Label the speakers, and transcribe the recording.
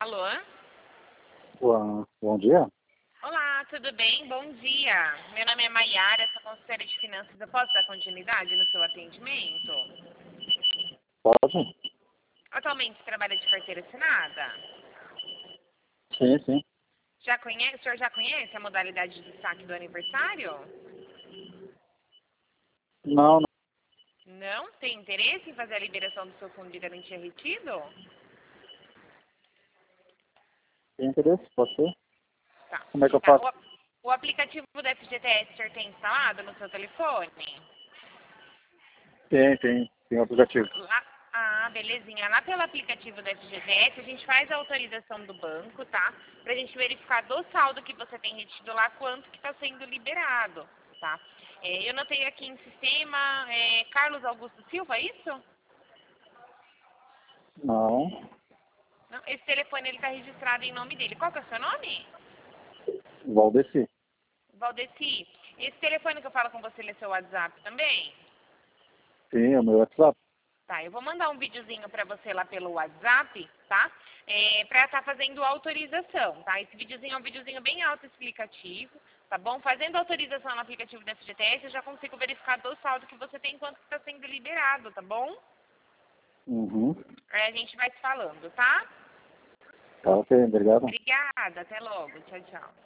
Speaker 1: Alô?
Speaker 2: Bom dia.
Speaker 1: Olá, tudo bem? Bom dia. Meu nome é Maiara, sou consultora de finanças. Eu posso dar continuidade no seu atendimento?
Speaker 2: Pode?
Speaker 1: Atualmente você trabalha de carteira assinada?
Speaker 2: Sim, sim.
Speaker 1: O senhor já conhece a modalidade de saque do aniversário?
Speaker 2: Não, não
Speaker 1: Não? Tem interesse em fazer a liberação do seu fundo de garantia retido?
Speaker 2: tem interesse, pode ser?
Speaker 1: Tá.
Speaker 2: Como é que eu
Speaker 1: Tá.
Speaker 2: faço?
Speaker 1: O aplicativo do FGTS o senhor tem instalado no seu telefone?
Speaker 2: Tem um aplicativo.
Speaker 1: Belezinha. Lá pelo aplicativo da FGTS, a gente faz a autorização do banco, tá? Pra gente verificar do saldo que você tem retido lá, quanto que está sendo liberado, tá? Eu notei aqui em sistema, Carlos Augusto Silva, é isso?
Speaker 2: Não,
Speaker 1: Não, esse telefone ele está registrado em nome dele. Qual que é o seu nome?
Speaker 2: Valdeci.
Speaker 1: Valdeci. Esse telefone que eu falo com você, ele é seu WhatsApp também?
Speaker 2: Sim, é o meu WhatsApp.
Speaker 1: Tá, eu vou mandar um videozinho para você lá pelo WhatsApp, tá? Para estar fazendo autorização, tá? Esse videozinho é um videozinho bem autoexplicativo, tá bom? Fazendo autorização no aplicativo da FGTS, eu já consigo verificar do saldo que você tem enquanto está sendo liberado, tá bom?
Speaker 2: Uhum.
Speaker 1: Aí a gente vai se falando, tá?
Speaker 2: Tá, ok, obrigado.
Speaker 1: Obrigada, até logo. Tchau, tchau.